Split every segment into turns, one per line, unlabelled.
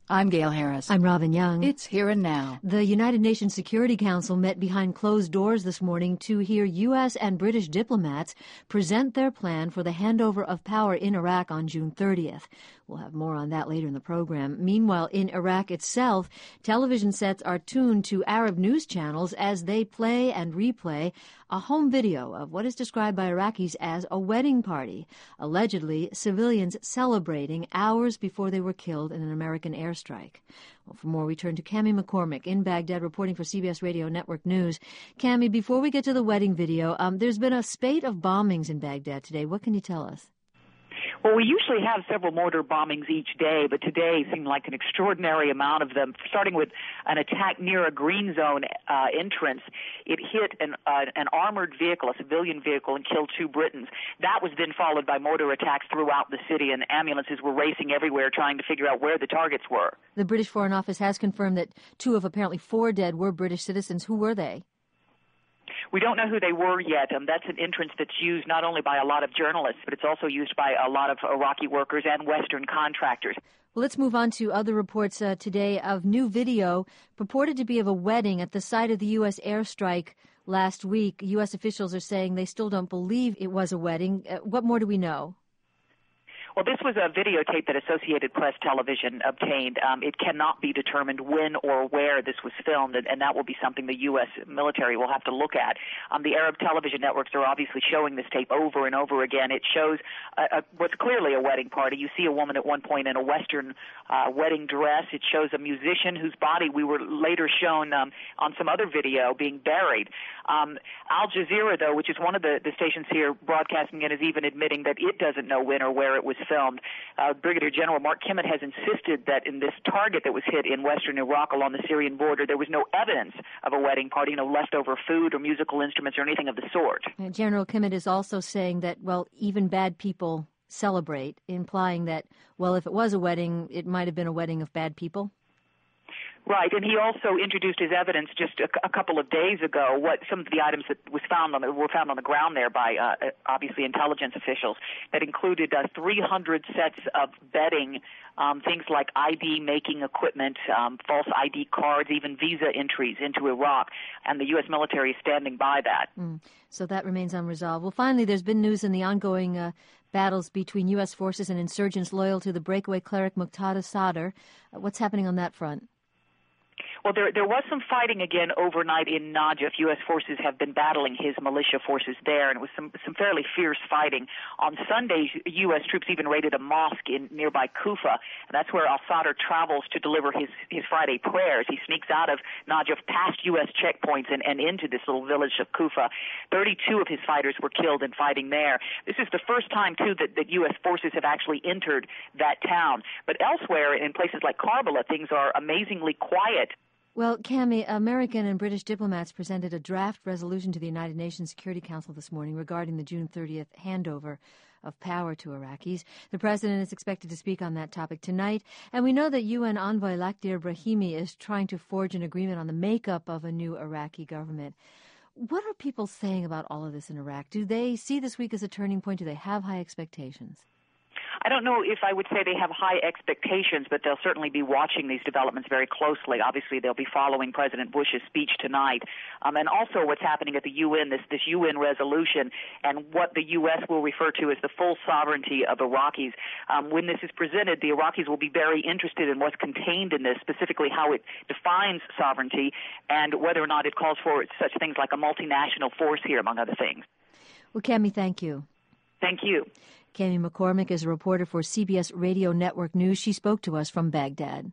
I'm Gail Harris.
I'm Robin Young.
It's Here and Now.
The United Nations Security Council met behind closed doors this morning to hear U.S. and British diplomats present their plan for the handover of power in Iraq on June 30th. We'll have more on that later in the program. Meanwhile, in Iraq itself, television sets are tuned to Arab news channels as they play and replay a home video of what is described by Iraqis as a wedding party, allegedly civilians celebrating hours before they were killed in an American airstrike. Well, for more, we turn to Cami McCormick in Baghdad reporting for CBS Radio Network News. Cami, before we get to the wedding video, there's been a spate of bombings in Baghdad today. What can you tell us?
Well, we usually have several mortar bombings each day, but today seemed like an extraordinary amount of them, starting with an attack near a green zone entrance. It hit an armored vehicle, a civilian vehicle, and killed 2 Britons. That was then followed by mortar attacks throughout the city, and ambulances were racing everywhere trying to figure out where the targets were.
The British Foreign Office has confirmed that 2 of apparently 4 dead were British citizens. Who were they?
We don't know who they were yet. That's an entrance that's used not only by a lot of journalists, but it's also used by a lot of Iraqi workers and Western contractors.
Well, let's move on to other reports today of new video purported to be of a wedding at the site of the U.S. airstrike last week. U.S. officials are saying they still don't believe it was a wedding. What more do we know?
Well, this was a videotape that Associated Press Television obtained. It cannot be determined when or where this was filmed, and that will be something the U.S. military will have to look at. The Arab television networks are obviously showing this tape over and over again. It shows what's clearly a wedding party. You see a woman at one point in a Western wedding dress. It shows a musician whose body we were later shown on some other video being buried. Al Jazeera, though, which is one of the stations here broadcasting it, is even admitting that it doesn't know when or where it was filmed. Brigadier General Mark Kimmett has insisted that in this target that was hit in western Iraq along the Syrian border, there was no evidence of a wedding party, no leftover food or musical instruments or anything of the sort.
General Kimmett is also saying that, well, even bad people celebrate, implying that, well, if it was a wedding, it might have been a wedding of bad people.
Right, and he also introduced his evidence just a couple of days ago. What some of the items that were found on the ground there by obviously intelligence officials that included 300 sets of bedding, things like ID making equipment, false ID cards, even visa entries into Iraq, and the U.S. military is standing by that.
So that remains unresolved. Well, finally, there's been news in the ongoing battles between U.S. forces and insurgents loyal to the breakaway cleric Muqtada Sadr. What's happening on that front?
Well, there was some fighting again overnight in Najaf. U.S. forces have been battling his militia forces there, and it was some fairly fierce fighting. On Sunday, U.S. troops even raided a mosque in nearby Kufa, and that's where al-Sadr travels to deliver his Friday prayers. He sneaks out of Najaf past U.S. checkpoints and into this little village of Kufa. 32 of his fighters were killed in fighting there. This is the first time, too, that U.S. forces have actually entered that town. But elsewhere, in places like Karbala, things are amazingly quiet.
Well, Cami, American and British diplomats presented a draft resolution to the United Nations Security Council this morning regarding the June 30th handover of power to Iraqis. The president is expected to speak on that topic tonight, and we know that UN envoy Lakhdar Brahimi is trying to forge an agreement on the makeup of a new Iraqi government. What are people saying about all of this in Iraq? Do they see this week as a turning point? Do they have high expectations?
I don't know if I would say they have high expectations, but they'll certainly be watching these developments very closely. Obviously, they'll be following President Bush's speech tonight. And also what's happening at the UN, this UN resolution, and what the U.S. will refer to as the full sovereignty of Iraqis. When this is presented, the Iraqis will be very interested in what's contained in this, specifically how it defines sovereignty and whether or not it calls for such things like a multinational force here, among other things.
Well, Cami, thank you.
Thank you.
Cami McCormick is a reporter for CBS Radio Network News. She spoke to us from Baghdad.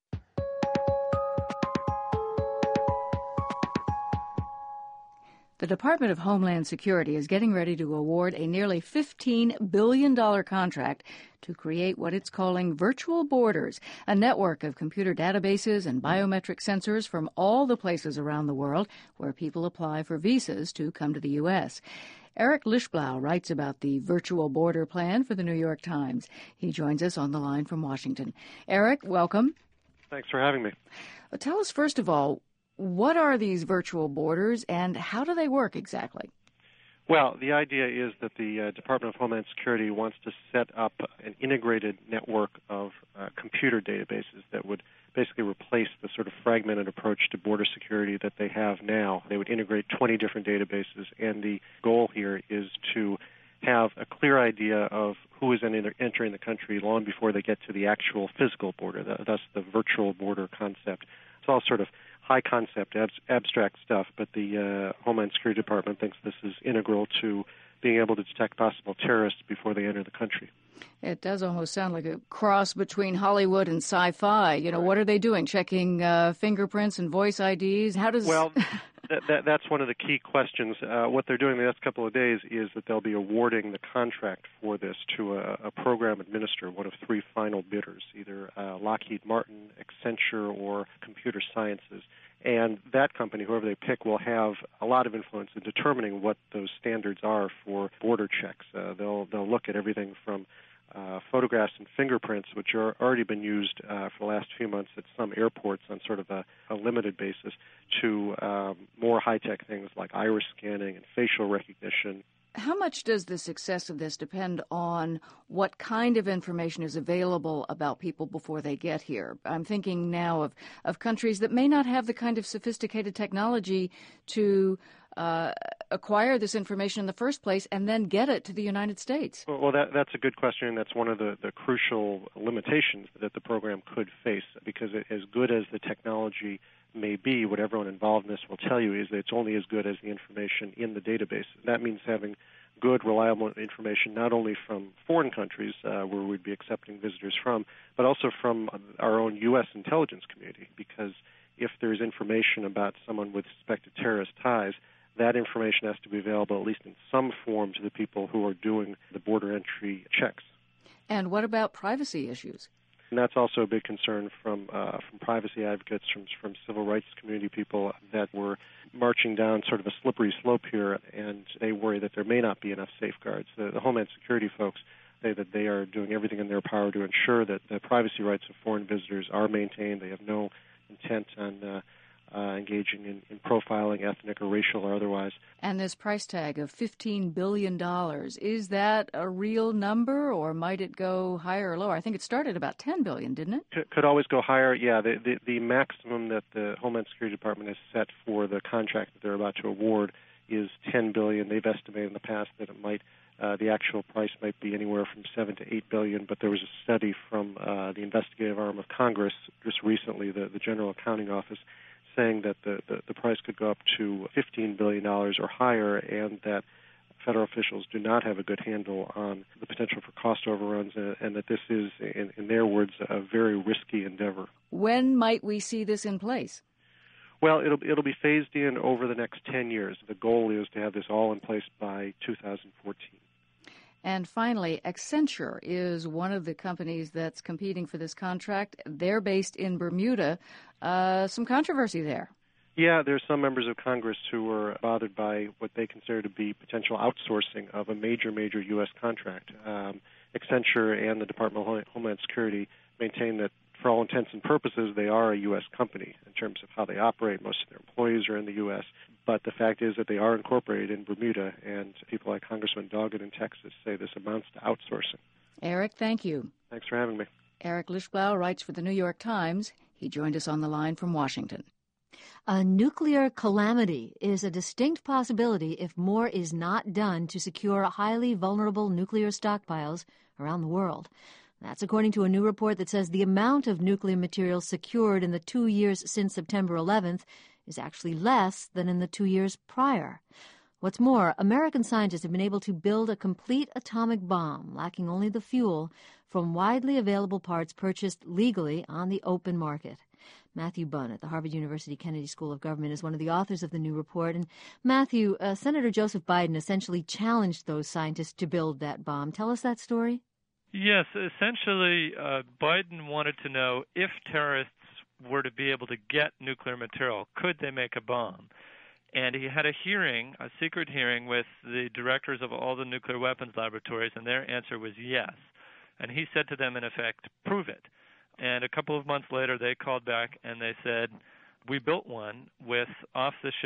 The Department of Homeland Security is getting ready to award a nearly $15 billion contract to create what it's calling virtual borders, a network of computer databases and biometric sensors from all the places around the world where people apply for visas to come to the U.S. Eric Lischblau writes about the virtual border plan for the New York Times. He joins us on the line from Washington. Eric, welcome.
Thanks for having me.
Tell us, first of all, what are these virtual borders and how do they work exactly?
Well, the idea is that the Department of Homeland Security wants to set up an integrated network of computer databases that would basically replace the sort of fragmented approach to border security that they have now. They would integrate 20 different databases, and the goal here is to have a clear idea of who is entering the country long before they get to the actual physical border, thus the virtual border concept. It's all sort of high concept, abstract stuff, but the Homeland Security Department thinks this is integral to being able to detect possible terrorists before they enter the country.
It does almost sound like a cross between Hollywood and sci-fi. You know, right. What are they doing? Checking fingerprints and voice IDs? How does...
Well, that's one of the key questions. What they're doing the next couple of days is that they'll be awarding the contract for this to a program administrator, one of three final bidders, either Lockheed Martin, Accenture, or Computer Sciences. And that company, whoever they pick, will have a lot of influence in determining what those standards are for border checks. They'll look at everything from photographs and fingerprints, which are already been used for the last few months at some airports on sort of a limited basis, to more high-tech things like iris scanning and facial recognition.
How much does the success of this depend on what kind of information is available about people before they get here? I'm thinking now of countries that may not have the kind of sophisticated technology to acquire this information in the first place and then get it to the United States.
Well, that's a good question, and that's one of the crucial limitations that the program could face, because as good as the technology may be, what everyone involved in this will tell you is that it's only as good as the information in the database. That means having good, reliable information not only from foreign countries where we'd be accepting visitors from, but also from our own U.S. intelligence community, because if there's information about someone with suspected terrorist ties, that information has to be available, at least in some form, to the people who are doing the border entry checks.
And what about privacy issues?
And that's also a big concern from privacy advocates, from civil rights community people, that we're marching down sort of a slippery slope here, and they worry that there may not be enough safeguards. The Homeland Security folks say that they are doing everything in their power to ensure that the privacy rights of foreign visitors are maintained. They have no intent on engaging in profiling, ethnic or racial or otherwise.
And this price tag of $15 billion, is that a real number, or might it go higher or lower? I think it started about $10 billion, didn't it?
Could always go higher, yeah. The maximum that the Homeland Security Department has set for the contract that they're about to award is $10 billion. They've estimated in the past that it might, the actual price might be anywhere from $7 to $8 billion, but there was a study from the investigative arm of Congress just recently, the General Accounting Office, saying that the price could go up to $15 billion or higher, and that federal officials do not have a good handle on the potential for cost overruns, and that this is, in their words, a very risky endeavor.
When might we see this in place?
Well, it'll be phased in over the next 10 years. The goal is to have this all in place by 2014.
And finally, Accenture is one of the companies that's competing for this contract. They're based in Bermuda. Some controversy there.
Yeah, there's some members of Congress who are bothered by what they consider to be potential outsourcing of a major U.S. contract. Accenture and the Department of Homeland Security maintain that, for all intents and purposes, they are a U.S. company in terms of how they operate. Most of their employees are in the U.S., but the fact is that they are incorporated in Bermuda, and people like Congressman Doggett in Texas say this amounts to outsourcing.
Eric, thank you.
Thanks for having me.
Eric Lischblau writes for the New York Times. He joined us on the line from Washington.
A nuclear calamity is a distinct possibility if more is not done to secure highly vulnerable nuclear stockpiles around the world. That's according to a new report that says the amount of nuclear material secured in the 2 years since September 11th is actually less than in the 2 years prior. What's more, American scientists have been able to build a complete atomic bomb, lacking only the fuel, from widely available parts purchased legally on the open market. Matthew Bunn at the Harvard University Kennedy School of Government is one of the authors of the new report. And Matthew, Senator Joseph Biden essentially challenged those scientists to build that bomb. Tell us that story.
Yes, essentially, Biden wanted to know if terrorists were to be able to get nuclear material, could they make a bomb? And he had a hearing, a secret hearing, with the directors of all the nuclear weapons laboratories, and their answer was yes. And he said to them, in effect, prove it. And a couple of months later, they called back and they said, we built one with off-the-shelf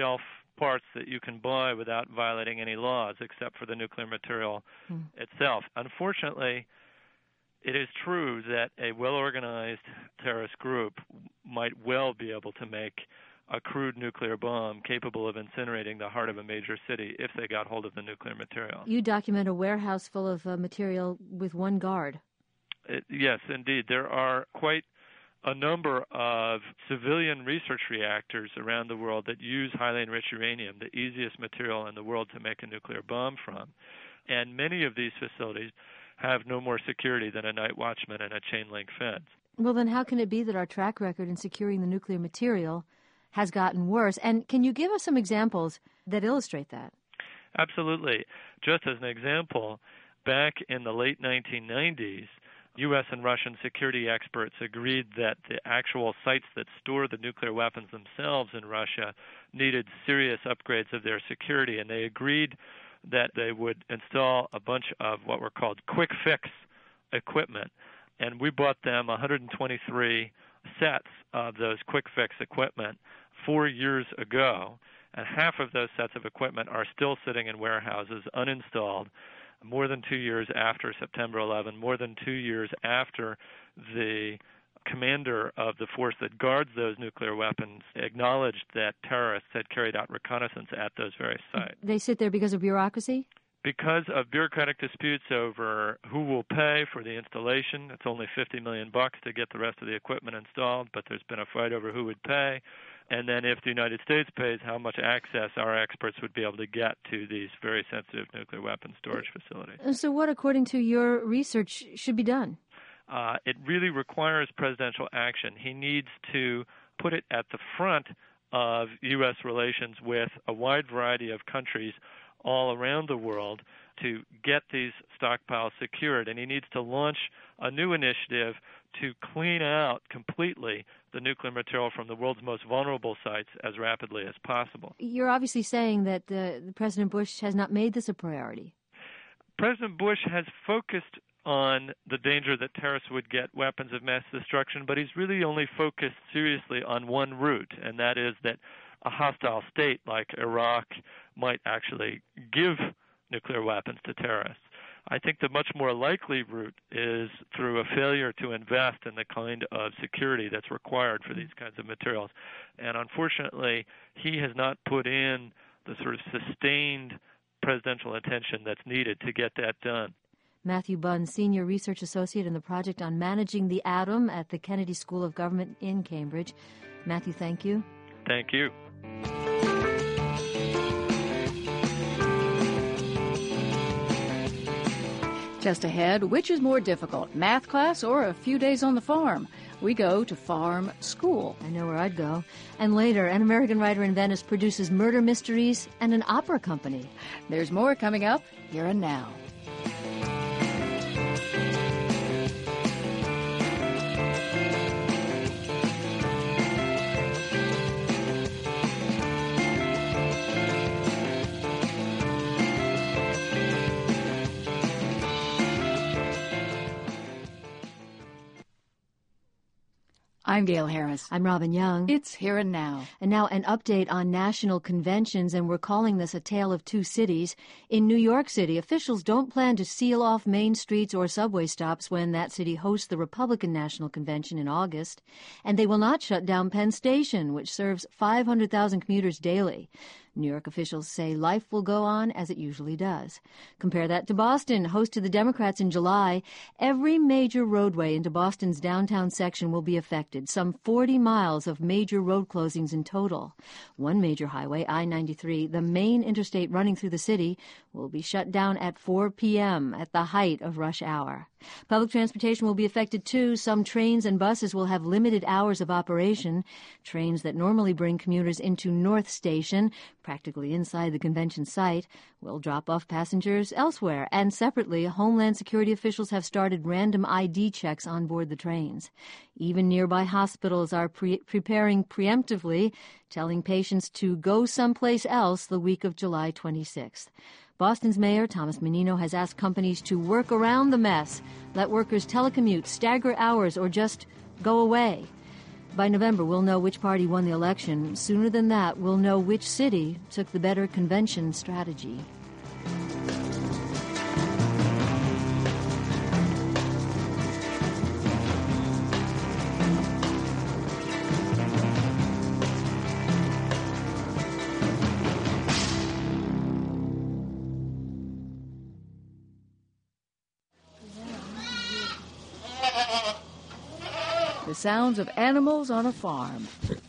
parts that you can buy without violating any laws except for the nuclear material itself. Unfortunately, it is true that a well-organized terrorist group might well be able to make a crude nuclear bomb capable of incinerating the heart of a major city if they got hold of the nuclear material.
You document a warehouse full of material with one guard.
Yes, indeed. There are quite a number of civilian research reactors around the world that use highly enriched uranium, the easiest material in the world to make a nuclear bomb from. And many of these facilities have no more security than a night watchman and a chain-link fence.
Well, then how can it be that our track record in securing the nuclear material has gotten worse? And can you give us some examples that illustrate that?
Absolutely. Just as an example, back in the late 1990s, U.S. and Russian security experts agreed that the actual sites that store the nuclear weapons themselves in Russia needed serious upgrades of their security, and they agreed that they would install a bunch of what were called quick-fix equipment. And we bought them 123 sets of those quick-fix equipment 4 years ago, and half of those sets of equipment are still sitting in warehouses uninstalled more than 2 years after September 11, more than 2 years after the commander of the force that guards those nuclear weapons acknowledged that terrorists had carried out reconnaissance at those various sites.
They sit there because of bureaucracy?
Because of bureaucratic disputes over who will pay for the installation. It's only $50 million to get the rest of the equipment installed, but there's been a fight over who would pay. And then if the United States pays, how much access our experts would be able to get to these very sensitive nuclear weapons storage facilities.
So what, according to your research, should be done?
It really requires presidential action. He needs to put it at the front of U.S. relations with a wide variety of countries all around the world to get these stockpiles secured. And he needs to launch a new initiative to clean out completely the nuclear material from the world's most vulnerable sites as rapidly as possible.
You're obviously saying that President Bush has not made this a priority.
President Bush has focused on the danger that terrorists would get weapons of mass destruction, but he's really only focused seriously on one route, and that is that a hostile state like Iraq might actually give nuclear weapons to terrorists. I think the much more likely route is through a failure to invest in the kind of security that's required for these kinds of materials. And unfortunately, he has not put in the sort of sustained presidential attention that's needed to get that done.
Matthew Bunn, Senior Research Associate in the Project on Managing the Atom at the Kennedy School of Government in Cambridge. Matthew, thank you.
Thank you.
Just ahead, which is more difficult, math class or a few days on the farm? We go to farm school.
I know where I'd go. And later, an American writer in Venice produces murder mysteries and an opera company.
There's more coming up here and now. I'm Gail Harris.
I'm Robin Young.
It's Here and Now.
And now an update on national conventions, and we're calling this a tale of two cities. In New York City, officials don't plan to seal off main streets or subway stops when that city hosts the Republican National Convention in August. And they will not shut down Penn Station, which serves 500,000 commuters daily. New York officials say life will go on as it usually does. Compare that to Boston, host to the Democrats in July. Every major roadway into Boston's downtown section will be affected, some 40 miles of major road closings in total. One major highway, I-93, the main interstate running through the city, will be shut down at 4 p.m. at the height of rush hour. Public transportation will be affected too. Some trains and buses will have limited hours of operation. Trains that normally bring commuters into North Station, practically inside the convention site, will drop off passengers elsewhere. And separately, Homeland Security officials have started random ID checks on board the trains. Even nearby hospitals are preparing preemptively, telling patients to go someplace else the week of July 26th. Boston's Mayor Thomas Menino has asked companies to work around the mess, let workers telecommute, stagger hours, or just go away. By November, we'll know which party won the election. Sooner than that, we'll know which city took the better convention strategy.
The sounds of animals on a farm.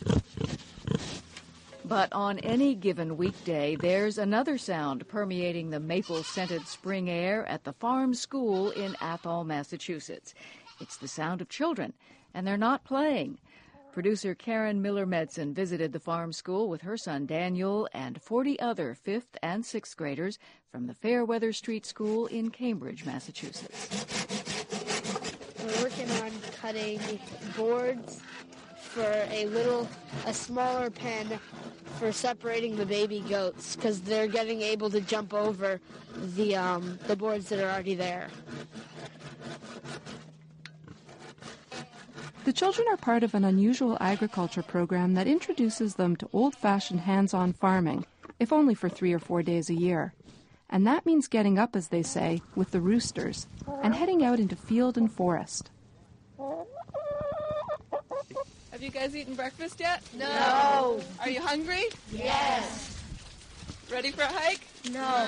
But on any given weekday, there's another sound permeating the maple-scented spring air at the farm school in Athol, Massachusetts. It's the sound of children, and they're not playing. Producer Karen Miller-Medson visited the farm school with her son Daniel and 40 other 5th and 6th graders from the Fairweather Street School in Cambridge, Massachusetts.
We're working on cutting boards for a smaller pen for separating the baby goats because they're getting able to jump over the boards that are already there.
The children are part of an unusual agriculture program that introduces them to old-fashioned hands-on farming, if only for 3 or 4 days a year. And that means getting up, as they say, with the roosters, and heading out into field and forest.
Have you guys eaten breakfast yet?
No.
Are you hungry?
Yes.
Ready for a hike?
No.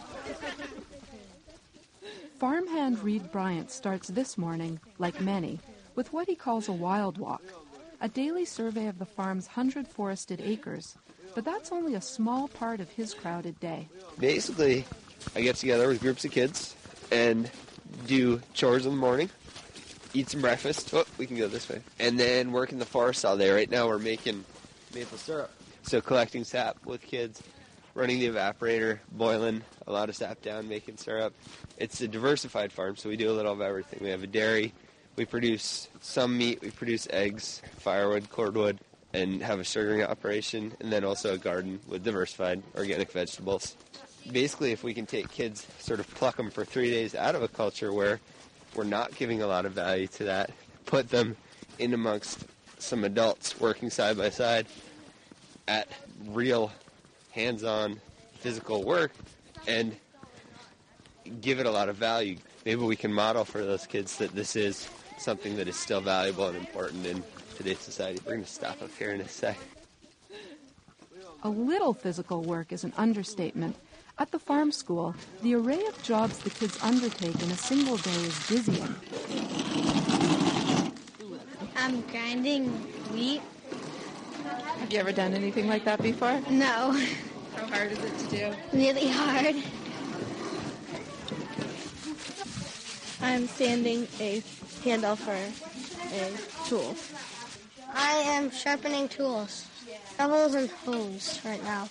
Farmhand Reed Bryant starts this morning, like many, with what he calls a wild walk, a daily survey of the farm's 100 forested acres. But that's only a small part of his crowded day.
Basically, I get together with groups of kids and do chores in the morning, eat some breakfast. Oh, we can go this way. And then work in the forest all day. Right now we're making maple syrup. So collecting sap with kids, running the evaporator, boiling a lot of sap down, making syrup. It's a diversified farm, so we do a little of everything. We have a dairy. We produce some meat. We produce eggs, firewood, cordwood, and have a sugaring operation, and then also a garden with diversified organic vegetables. Basically, if we can take kids, sort of pluck them for 3 days out of a culture where we're not giving a lot of value to that, put them in amongst some adults working side by side at real hands-on physical work, and give it a lot of value. Maybe we can model for those kids that this is something that is still valuable and important in today's society. We're going to stop up here in a sec.
A little physical work is an understatement. At the farm school, the array of jobs the kids undertake in a single day is dizzying.
I'm grinding wheat.
Have you ever done anything like that before?
No.
How hard is it to do?
Really hard.
I'm sanding a handle for a tool.
I am sharpening tools, shovels and hoes right now.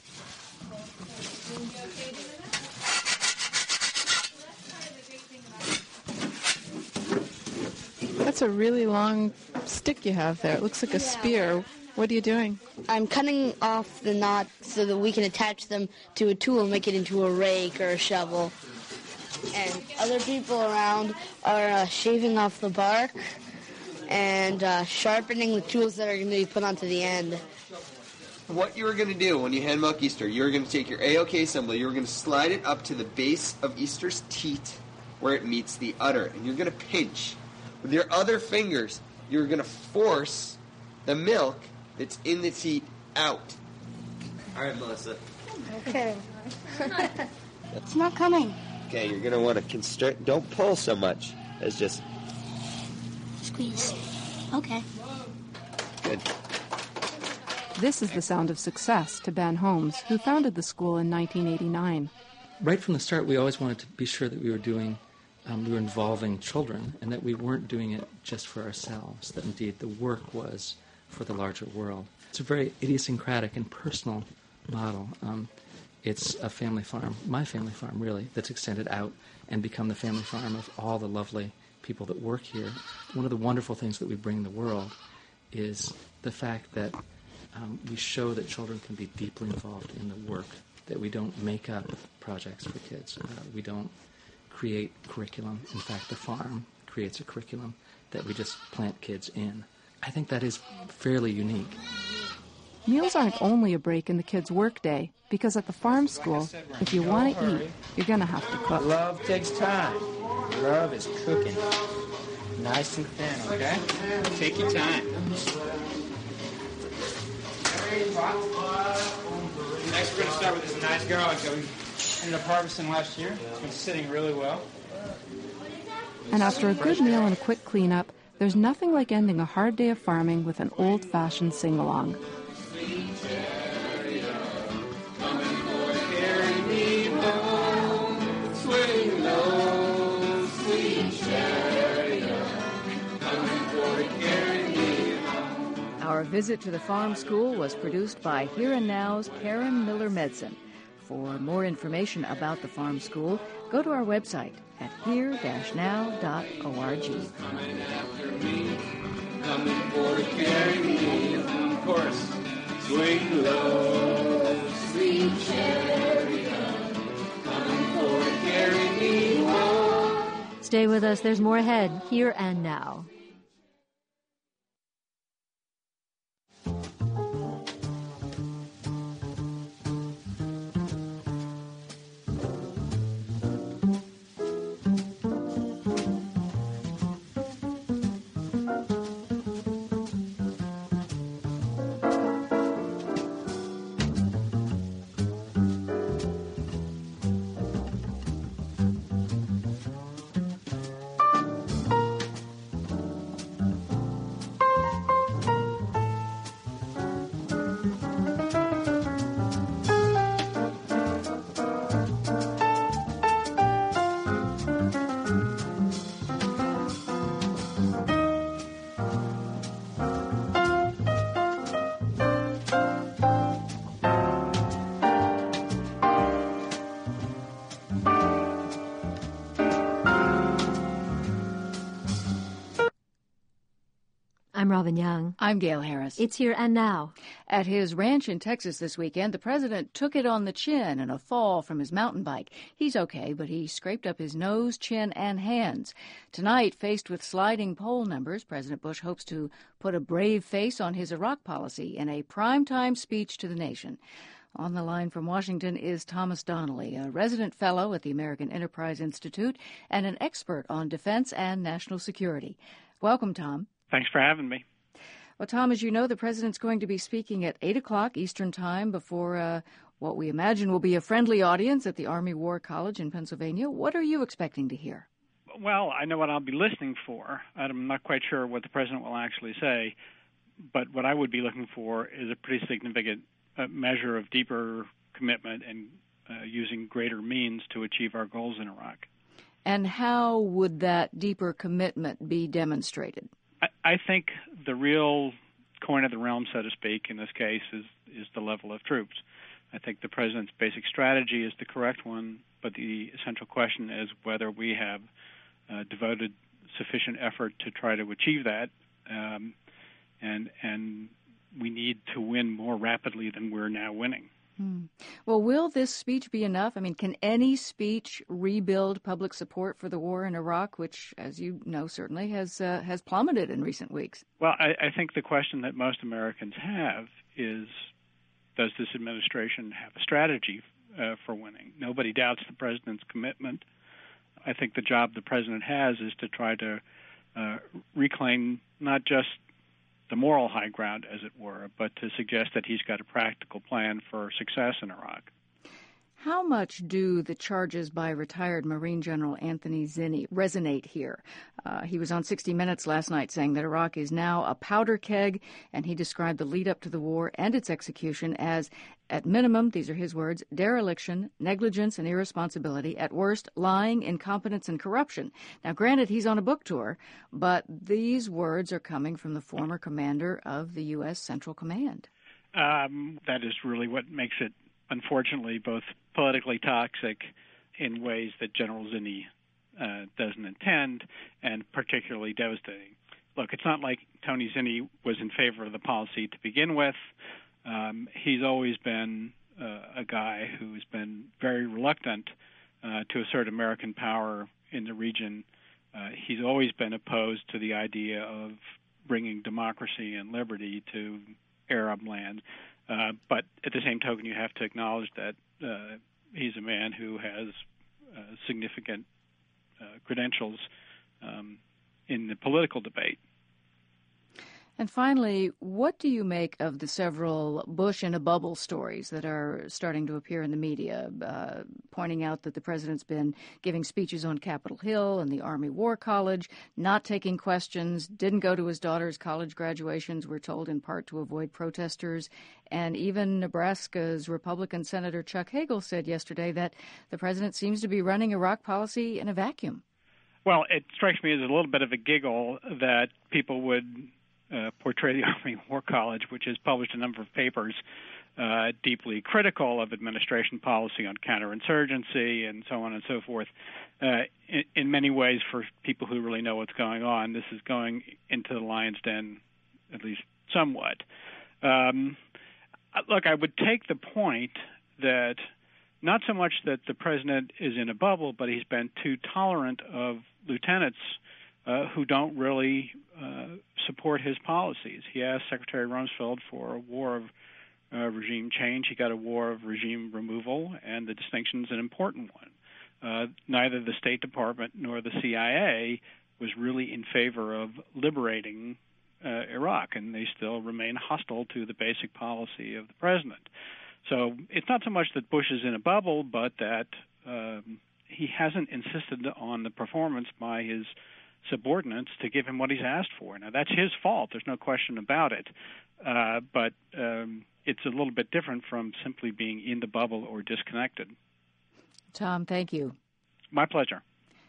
That's a really long stick you have there. It looks like a spear. What are you doing?
I'm cutting off the knots so that we can attach them to a tool and make it into a rake or a shovel. And other people around are shaving off the bark and sharpening the tools that are going to be put onto the end.
What you are going to do when you hand milk Easter, you're going to take your A-OK symbol, you're going to slide it up to the base of Easter's teat where it meets the udder, and you're going to pinch. With your other fingers, you're going to force the milk that's in the teat out. All right, Melissa.
Okay. It's not coming.
Okay, you're going to want to constrict. Don't pull so much as just
squeeze. Okay.
Good.
This is the sound of success to Ben Holmes, who founded the school in 1989.
Right from the start, we always wanted to be sure that we were involving children, and that we weren't doing it just for ourselves, that indeed the work was for the larger world. It's a very idiosyncratic and personal model. It's a family farm, my family farm really, that's extended out and become the family farm of all the lovely people that work here. One of the wonderful things that we bring the world is the fact that we show that children can be deeply involved in the work, that we don't make up projects for kids. We don't create curriculum. In fact, the farm creates a curriculum that we just plant kids in. I think that is fairly unique.
Meals aren't only a break in the kids' workday, because at the farm school, if you want to eat, you're going to have to cook.
Love takes time. Love is cooking. Nice and thin, okay? Take your time. Next, we're going to start with this nice garlic that we ended up harvesting last year. It's been sitting really well.
And after a good meal and a quick cleanup, there's nothing like ending a hard day of farming with an old-fashioned sing-along.
Our visit to the farm school was produced by Here and Now's Karen Miller-Medson. For more information about the farm school, go to our website at here-now.org.
Coming for to carry me, of course. Swing low, sweet chariot, coming for to carry me home.
Stay with us. There's more ahead, Here and Now. I'm Robin Young.
I'm Gail Harris.
It's Here and Now.
At his ranch in Texas this weekend, the president took it on the chin in a fall from his mountain bike. He's okay, but he scraped up his nose, chin, and hands. Tonight, faced with sliding poll numbers, President Bush hopes to put a brave face on his Iraq policy in a primetime speech to the nation. On the line from Washington is Thomas Donnelly, a resident fellow at the American Enterprise Institute and an expert on defense and national security. Welcome, Tom.
Thanks for having me.
Well, Tom, as you know, the president's going to be speaking at 8 o'clock Eastern Time before what we imagine will be a friendly audience at the Army War College in Pennsylvania. What are you expecting to hear?
Well, I know what I'll be listening for. I'm not quite sure what the president will actually say, but what I would be looking for is a pretty significant measure of deeper commitment and using greater means to achieve our goals in Iraq.
And how would that deeper commitment be demonstrated?
I think the real coin of the realm, so to speak, in this case is the level of troops. I think the president's basic strategy is the correct one, but the essential question is whether we have devoted sufficient effort to try to achieve that, and we need to win more rapidly than we're now winning.
Well, will this speech be enough? I mean, can any speech rebuild public support for the war in Iraq, which, as you know, certainly has plummeted in recent weeks?
Well, I think the question that most Americans have is, does this administration have a strategy for winning? Nobody doubts the president's commitment. I think the job the president has is to try to reclaim not just the moral high ground, as it were, but to suggest that he's got a practical plan for success in Iraq.
How much do the charges by retired Marine General Anthony Zinni resonate here? He was on 60 Minutes last night saying that Iraq is now a powder keg, and he described the lead-up to the war and its execution as, at minimum, these are his words, dereliction, negligence, and irresponsibility. At worst, lying, incompetence, and corruption. Now, granted, he's on a book tour, but these words are coming from the former commander of the U.S. Central Command.
That is really what makes it, unfortunately, both politically toxic in ways that General Zinni doesn't intend, and particularly devastating. Look, it's not like Tony Zinni was in favor of the policy to begin with. He's always been a guy who's been very reluctant to assert American power in the region. He's always been opposed to the idea of bringing democracy and liberty to Arab land. But at the same token, you have to acknowledge that he's a man who has significant credentials in the political debate.
And finally, what do you make of the several Bush in a bubble stories that are starting to appear in the media, pointing out that the president's been giving speeches on Capitol Hill and the Army War College, not taking questions, didn't go to his daughter's college graduations, we're told in part to avoid protesters, and even Nebraska's Republican Senator Chuck Hagel said yesterday that the president seems to be running Iraq policy in a vacuum.
Well, it strikes me as a little bit of a giggle that people would portray the Army War College, which has published a number of papers deeply critical of administration policy on counterinsurgency and so on and so forth. In many ways, for people who really know what's going on, this is going into the lion's den, at least somewhat. Look, I would take the point that not so much that the president is in a bubble, but he's been too tolerant of lieutenants who don't really support his policies. He asked Secretary Rumsfeld for a war of regime change. He got a war of regime removal, and the distinction is an important one. Neither the State Department nor the CIA was really in favor of liberating Iraq, and they still remain hostile to the basic policy of the president. So it's not so much that Bush is in a bubble, but that he hasn't insisted on the performance by his subordinates to give him what he's asked for. Now, that's his fault. There's no question about it. But it's a little bit different from simply being in the bubble or disconnected.
Tom, thank you.
My pleasure.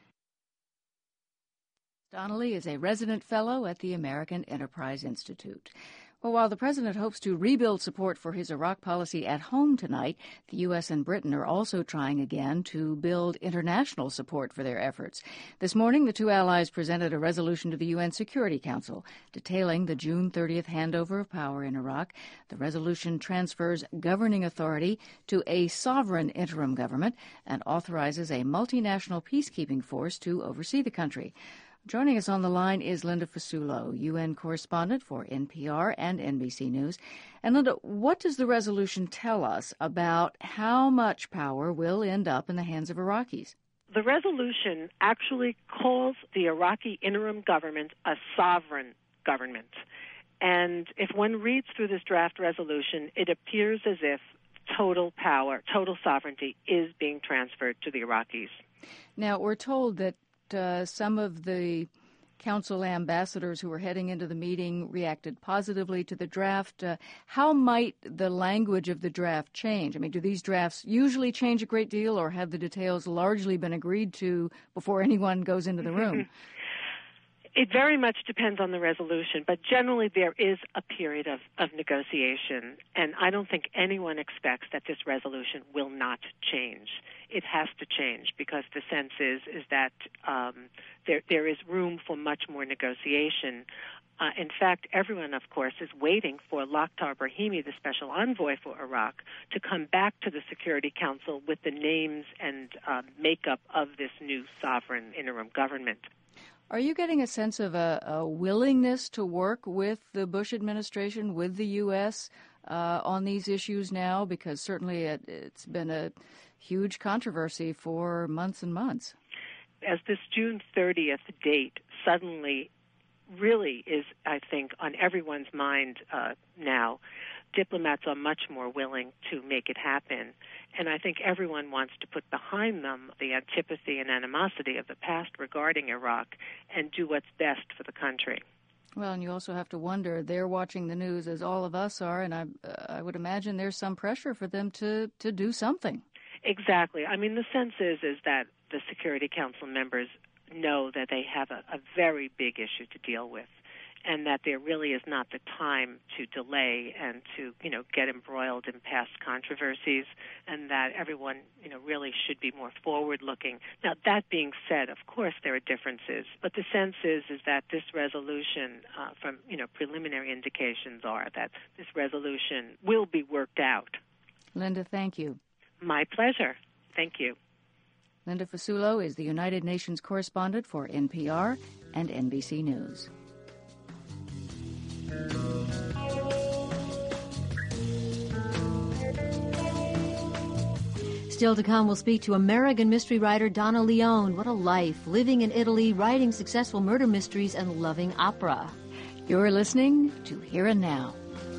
Donnelly is a resident fellow at the American Enterprise Institute. Well, while the president hopes to rebuild support for his Iraq policy at home tonight, the U.S. and Britain are also trying again to build international support for their efforts. This morning, the two allies presented a resolution to the UN Security Council detailing the June 30th handover of power in Iraq. The resolution transfers governing authority to a sovereign interim government and authorizes a multinational peacekeeping force to oversee the country. Joining us on the line is Linda Fasulo, UN correspondent for NPR and NBC News. And Linda, what does the resolution tell us about how much power will end up in the hands of Iraqis?
The resolution actually calls the Iraqi interim government a sovereign government. And if one reads through this draft resolution, it appears as if total power, total sovereignty is being transferred to the Iraqis.
Now, we're told that some of the council ambassadors who were heading into the meeting reacted positively to the draft. How might the language of the draft change? I mean, do these drafts usually change a great deal, or have the details largely been agreed to before anyone goes into the room?
It very much depends on the resolution, but generally there is a period of negotiation, and I don't think anyone expects that this resolution will not change. It has to change because the sense is that there is room for much more negotiation. In fact, everyone, of course, is waiting for Lakhdar Brahimi, the special envoy for Iraq, to come back to the Security Council with the names and makeup of this new sovereign interim government.
Are you getting a sense of a willingness to work with the Bush administration, with the U.S., on these issues now? Because certainly it's been a huge controversy for months and months.
As this June 30th date suddenly really is, I think, on everyone's mind now, diplomats are much more willing to make it happen. And I think everyone wants to put behind them the antipathy and animosity of the past regarding Iraq and do what's best for the country.
Well, and you also have to wonder, they're watching the news as all of us are, and I would imagine there's some pressure for them to do something.
Exactly. I mean, the sense is that the Security Council members know that they have a very big issue to deal with, and that there really is not the time to delay and to, get embroiled in past controversies, and that everyone, really should be more forward-looking. Now, that being said, of course there are differences, but the sense is that this resolution, from, preliminary indications are that this resolution will be worked out.
Linda, thank you.
My pleasure. Thank you.
Linda Fasulo is the United Nations correspondent for NPR and NBC News.
Still to come, we'll speak to American mystery writer Donna Leone. What a life, living in Italy, writing successful murder mysteries, and loving opera.
You're listening to Here and Now.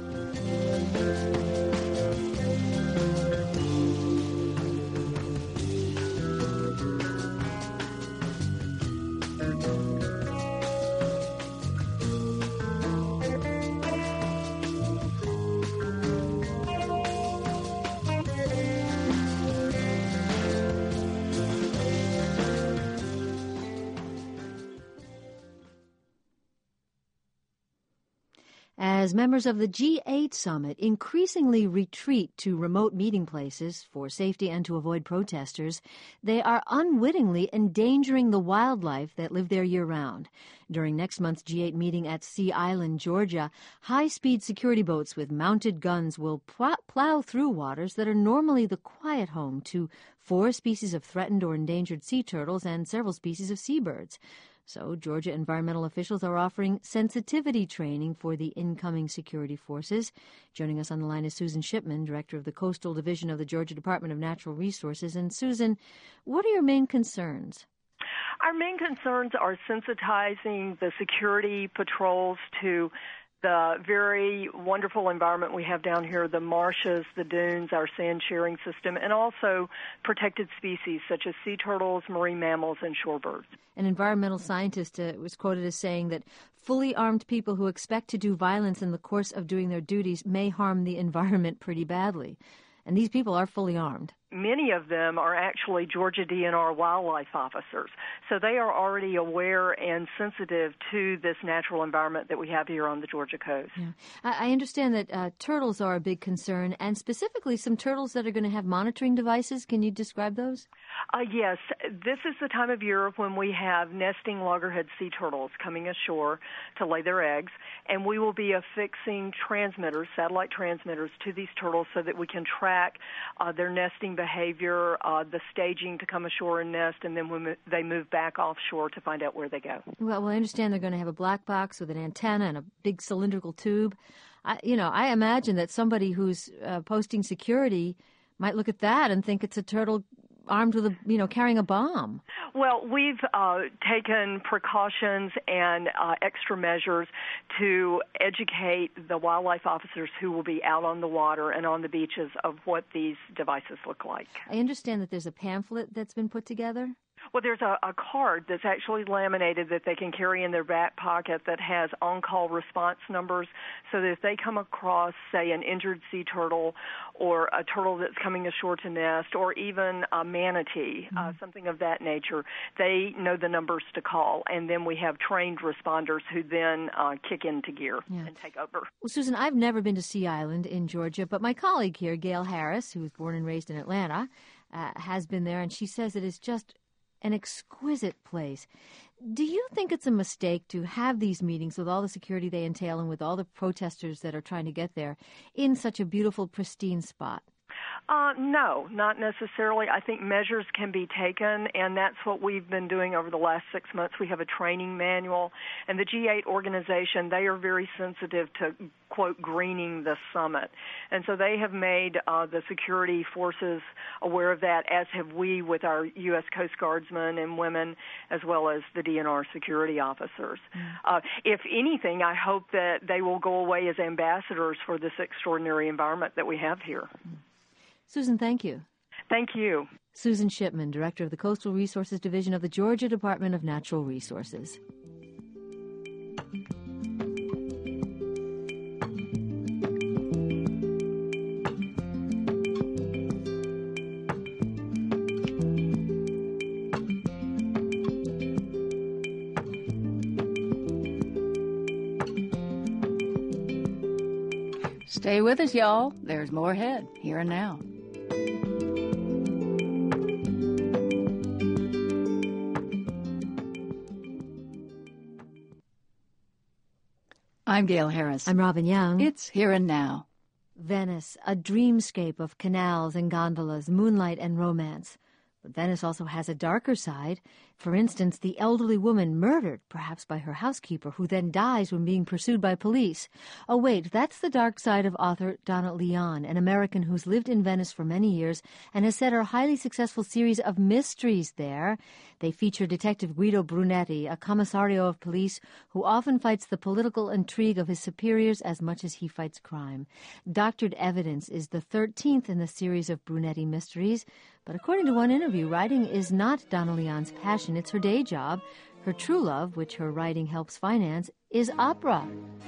As members of the G8 summit increasingly retreat to remote meeting places for safety and to avoid protesters, they are unwittingly endangering the wildlife that live there year-round. During next month's G8 meeting at Sea Island, Georgia, high-speed security boats with mounted guns will plow through waters that are normally the quiet home to 4 species of threatened or endangered sea turtles and several species of seabirds. So, Georgia environmental officials are offering sensitivity training for the incoming security forces. Joining us on the line is Susan Shipman, director of the Coastal Division of the Georgia Department of Natural Resources. And, Susan, what are your main concerns?
Our main concerns are sensitizing the security patrols to the very wonderful environment we have down here, the marshes, the dunes, our sand shearing system, and also protected species such as sea turtles, marine mammals, and shorebirds.
An environmental scientist was quoted as saying that fully armed people who expect to do violence in the course of doing their duties may harm the environment pretty badly. And these people are fully armed.
Many of them are actually Georgia DNR wildlife officers, so they are already aware and sensitive to this natural environment that we have here on the Georgia coast.
Yeah. I understand that turtles are a big concern, and specifically some turtles that are going to have monitoring devices. Can you describe those?
Yes. This is the time of year when we have nesting loggerhead sea turtles coming ashore to lay their eggs, and we will be affixing transmitters, satellite transmitters, to these turtles so that we can track their nesting behavior, the staging to come ashore and nest, and then when they move back offshore to find out where they go.
Well, I understand they're going to have a black box with an antenna and a big cylindrical tube. I imagine that somebody who's posting security might look at that and think it's a turtle armed with carrying a bomb.
Well, we've taken precautions and extra measures to educate the wildlife officers who will be out on the water and on the beaches of what these devices look like.
I understand that there's a pamphlet that's been put together.
Well, there's a card that's actually laminated that they can carry in their back pocket that has on-call response numbers so that if they come across, say, an injured sea turtle or a turtle that's coming ashore to nest or even a manatee, something of that nature, they know the numbers to call. And then we have trained responders who then kick into gear and take over.
Well, Susan, I've never been to Sea Island in Georgia, but my colleague here, Gail Harris, who was born and raised in Atlanta, has been there, and she says it is just an exquisite place. Do you think it's a mistake to have these meetings with all the security they entail and with all the protesters that are trying to get there in such a beautiful, pristine spot?
No, not necessarily. I think measures can be taken, and that's what we've been doing over the last 6 months. We have a training manual, and the G8 organization, they are very sensitive to, quote, greening the summit. And so they have made the security forces aware of that, as have we with our U.S. Coast Guardsmen and women, as well as the DNR security officers. If anything, I hope that they will go away as ambassadors for this extraordinary environment that we have here.
Susan, thank you.
Thank you.
Susan Shipman, Director of the Coastal Resources Division of the Georgia Department of Natural Resources.
Stay with us, y'all. There's more ahead, Here and Now. I'm Gail Harris.
I'm Robin Young.
It's Here and Now.
Venice, a dreamscape of canals and gondolas, moonlight and romance. But Venice also has a darker side. For instance, the elderly woman murdered, perhaps by her housekeeper, who then dies when being pursued by police. Oh, wait, that's the dark side of author Donna Leon, an American who's lived in Venice for many years and has set her highly successful series of mysteries there. They feature Detective Guido Brunetti, a commissario of police who often fights the political intrigue of his superiors as much as he fights crime. Doctored Evidence is the 13th in the series of Brunetti mysteries, but according to one interview, writing is not Donna Leon's passion. It's her day job. Her true love, which her writing helps finance, is opera.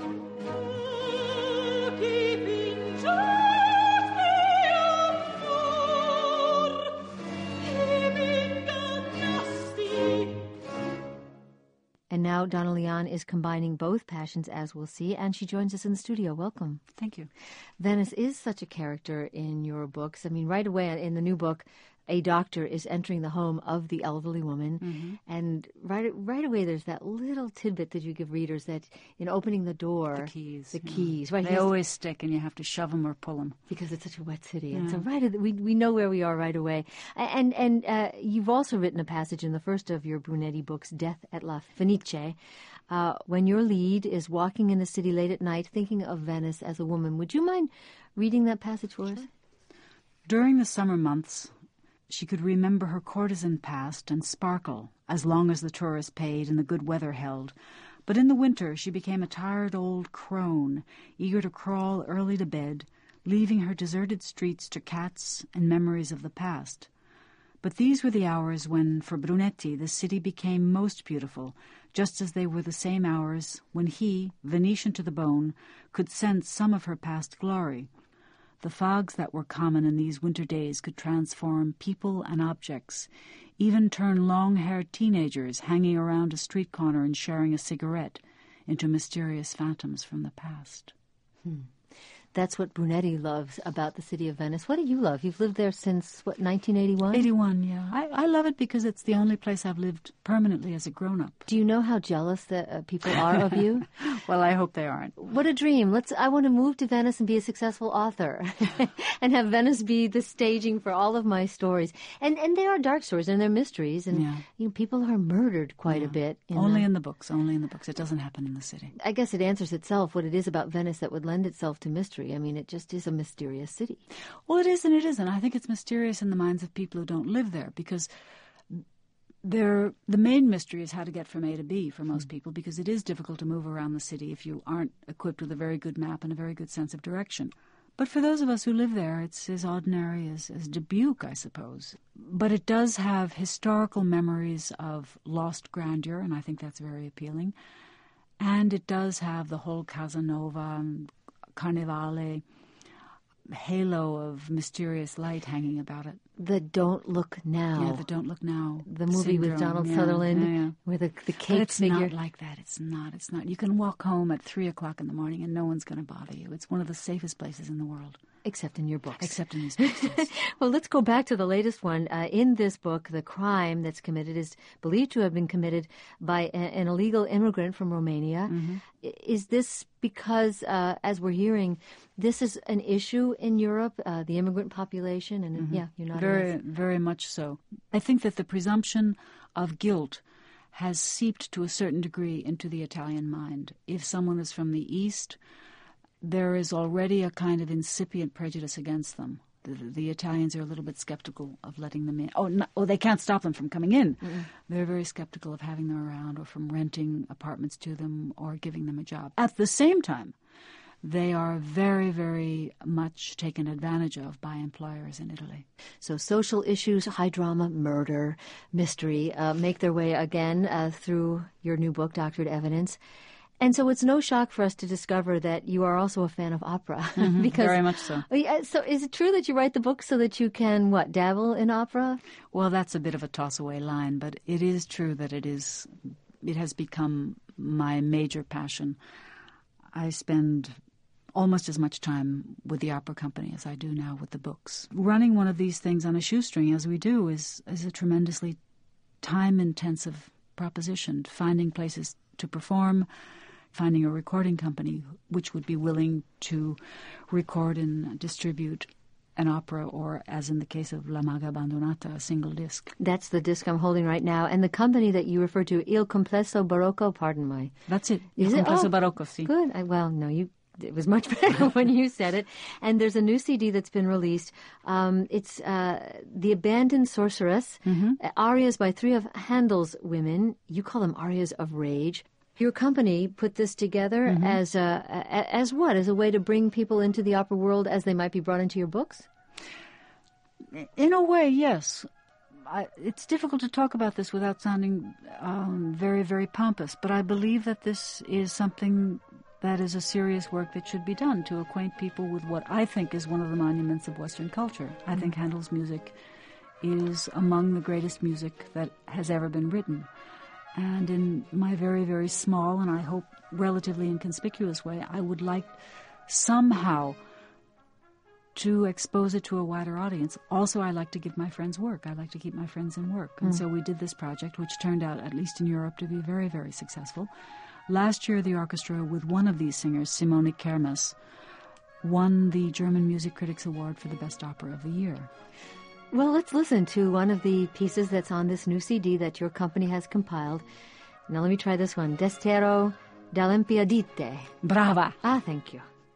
And now Donna Leon is combining both passions, as we'll see, and she joins us in the studio. Welcome.
Thank you.
Venice is such a character in your books. I mean, right away in the new book, a doctor is entering the home of the elderly woman, and right away there's that little tidbit that you give readers that in opening the door...
The keys.
The keys. Right,
they always stick, and you have to shove them or pull them.
Because it's such a wet city. And so we know where we are right away. And you've also written a passage in the first of your Brunetti books, Death at La Fenice, when your lead is walking in the city late at night thinking of Venice as a woman. Would you mind reading that passage for us?
During the summer months, she could remember her courtesan past and sparkle as long as the tourists paid and the good weather held. But in the winter she became a tired old crone, eager to crawl early to bed, leaving her deserted streets to cats and memories of the past. But these were the hours when, for Brunetti, the city became most beautiful, just as they were the same hours when he, Venetian to the bone, could sense some of her past glory. The fogs that were common in these winter days could transform people and objects, even turn long-haired teenagers hanging around a street corner and sharing a cigarette into mysterious phantoms from the past.
That's what Brunetti loves about the city of Venice. What do you love? You've lived there since, 1981?
81, yeah. I love it because it's the only place I've lived permanently as a grown-up.
Do you know how jealous that people are of you?
Well, I hope they aren't.
What a dream. I want to move to Venice and be a successful author and have Venice be the staging for all of my stories. And they are dark stories and they're mysteries. And people are murdered quite a bit.
Only in the books. It doesn't happen in the city.
I guess it answers itself what it is about Venice that would lend itself to mystery. I mean, it just is a mysterious city.
Well, it is and it isn't. I think it's mysterious in the minds of people who don't live there because the main mystery is how to get from A to B for most people, because it is difficult to move around the city if you aren't equipped with a very good map and a very good sense of direction. But for those of us who live there, it's as ordinary as Dubuque, I suppose. But it does have historical memories of lost grandeur, and I think that's very appealing. And it does have the whole Casanova, Carnevale halo of mysterious light hanging about it.
The Don't Look Now.
Yeah, the Don't Look Now.
The movie with Donald Sutherland, with the cake
it's
figure.
It's not like that. It's not. You can walk home at 3 o'clock in the morning and no one's going to bother you. It's one of the safest places in the world.
Except in your books.
Except in these books, yes.
Well, let's go back to the latest one. In this book, the crime that's committed is believed to have been committed by an illegal immigrant from Romania. Is this because, as we're hearing, this is an issue in Europe, the immigrant population? And you're not
very, very much so. I think that the presumption of guilt has seeped to a certain degree into the Italian mind. If someone is from the East, there is already a kind of incipient prejudice against them. The Italians are a little bit skeptical of letting them in. They can't stop them from coming in. They're very skeptical of having them around or from renting apartments to them or giving them a job. At the same time, they are very, very much taken advantage of by employers in Italy.
So social issues, high drama, murder, mystery make their way again through your new book, Doctored Evidence. And so it's no shock for us to discover that you are also a fan of opera.
Because, very much so.
So is it true that you write the book so that you can, dabble in opera?
Well, that's a bit of a toss-away line, but it is true that it has become my major passion. I spend almost as much time with the opera company as I do now with the books. Running one of these things on a shoestring, as we do, is a tremendously time-intensive proposition. Finding places to perform, finding a recording company which would be willing to record and distribute an opera, or, as in the case of La Maga Abbandonata, a single disc.
That's the disc I'm holding right now. And the company that you refer to, Il Complesso Barocco, pardon my...
That's it.
Is
Il
it?
Complesso
Oh,
Barocco, si.
Good. It was much better when you said it. And there's a new CD that's been released. It's The Abandoned Sorceress, arias by three of Handel's women. You call them arias of rage. Your company put this together as what? As a way to bring people into the opera world as they might be brought into your books?
In a way, yes. It's difficult to talk about this without sounding very, very pompous, but I believe that this is something that is a serious work that should be done to acquaint people with what I think is one of the monuments of Western culture. I think Handel's music is among the greatest music that has ever been written. And in my very, very small and I hope relatively inconspicuous way, I would like somehow to expose it to a wider audience. Also, I like to give my friends work. I like to keep my friends in work. And so we did this project, which turned out, at least in Europe, to be very, very successful. Last year, the orchestra, with one of these singers, Simone Kermes, won the German Music Critics Award for the Best Opera of the Year.
Well, let's listen to one of the pieces that's on this new CD that your company has compiled. Now, let me try this one. Destero dall'Olimpiadite.
Brava.
Ah, thank you.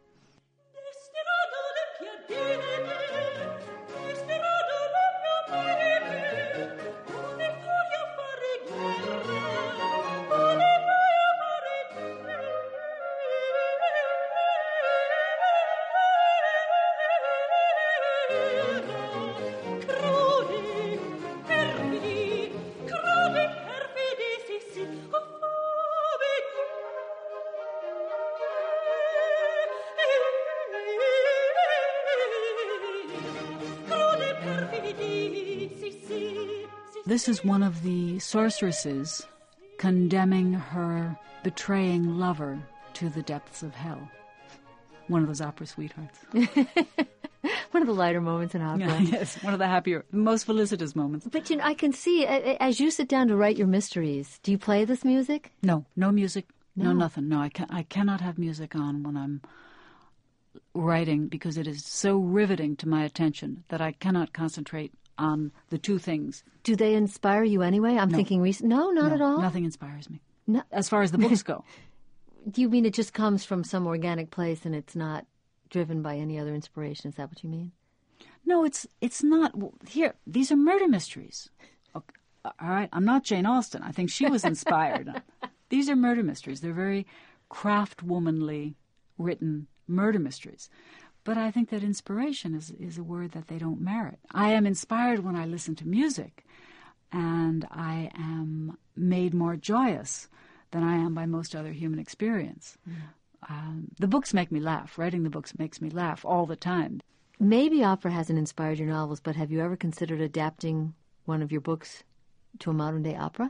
This is one of the sorceresses condemning her betraying lover to the depths of hell. One of those opera sweethearts.
One of the lighter moments in opera.
Yes, one of the happier, most felicitous moments.
But I can see, as you sit down to write your mysteries, do you play this music?
No music, no nothing. No, I cannot have music on when I'm writing because it is so riveting to my attention that I cannot concentrate on the two things.
Do they inspire you anyway? I'm thinking No, not at all.
Nothing inspires me. No. As far as the books go.
Do you mean it just comes from some organic place and it's not driven by any other inspiration? Is that what you mean?
No, it's not. Here, these are murder mysteries. Okay. All right, I'm not Jane Austen. I think she was inspired. These are murder mysteries. They're very craft-womanly written murder mysteries. But I think that inspiration is a word that they don't merit. I am inspired when I listen to music, and I am made more joyous than I am by most other human experience. The books make me laugh. Writing the books makes me laugh all the time.
Maybe opera hasn't inspired your novels, but have you ever considered adapting one of your books to a modern-day opera?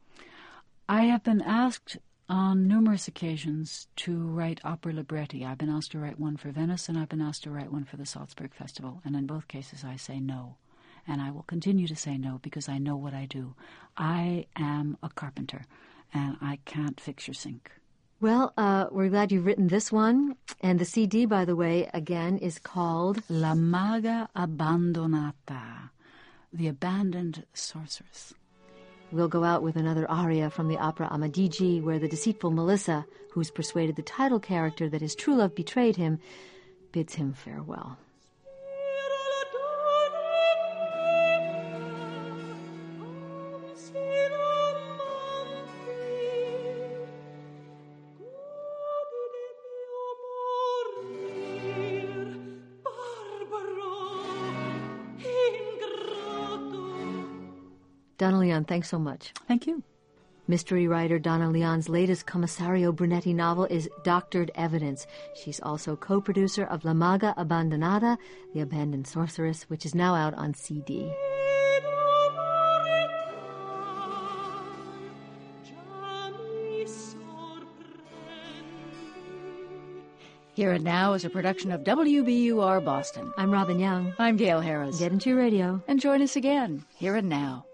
I have been asked on numerous occasions to write opera libretti. I've been asked to write one for Venice, and I've been asked to write one for the Salzburg Festival. And in both cases, I say no. And I will continue to say no because I know what I do. I am a carpenter, and I can't fix your sink.
Well, we're glad you've written this one. And the CD, by the way, again, is called
La Maga Abbandonata, The Abandoned Sorceress.
We'll go out with another aria from the opera Amadigi, where the deceitful Melissa, who's persuaded the title character that his true love betrayed him, bids him farewell. Donna Leon, thanks so much.
Thank you.
Mystery writer Donna Leon's latest Commissario Brunetti novel is Doctored Evidence. She's also co-producer of La Maga Abbandonata, The Abandoned Sorceress, which is now out on CD.
Here and Now is a production of WBUR Boston.
I'm Robin Young.
I'm Gail Harris.
Get into your radio.
And join us again, Here and Now.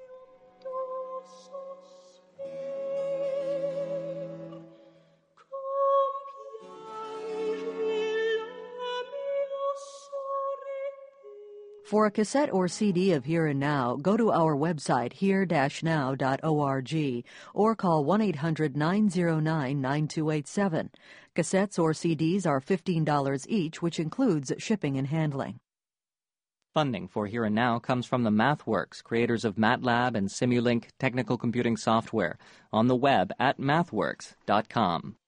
For a cassette or CD of Here and Now, go to our website here-now.org or call 1-800-909-9287. Cassettes or CDs are $15 each, which includes shipping and handling.
Funding for Here and Now comes from the MathWorks, creators of MATLAB and Simulink technical computing software, on the web at mathworks.com.